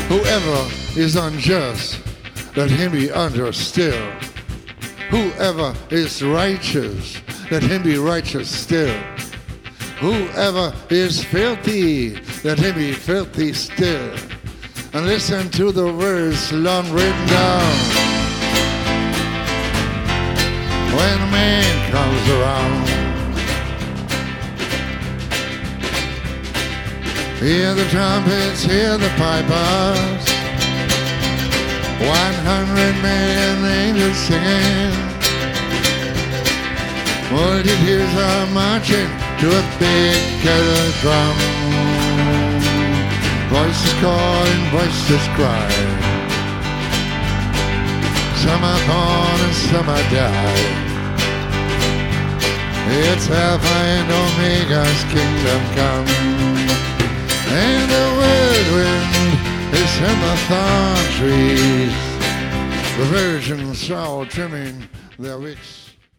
Whoever is unjust, let him be understood. Whoever is righteous, let him be righteous still. Whoever is filthy, let him be filthy still. And listen to the words long written down. When a man comes around, hear the trumpets, hear the pipers, 100 million angels singing. Multitudes are marching to a big kettle drum. Voices calling, voices crying. Some are born and some are died. It's Alpha and Omega's kingdom come. And the whirlwind is in the thorn trees. The virgins are all trimming their wicks.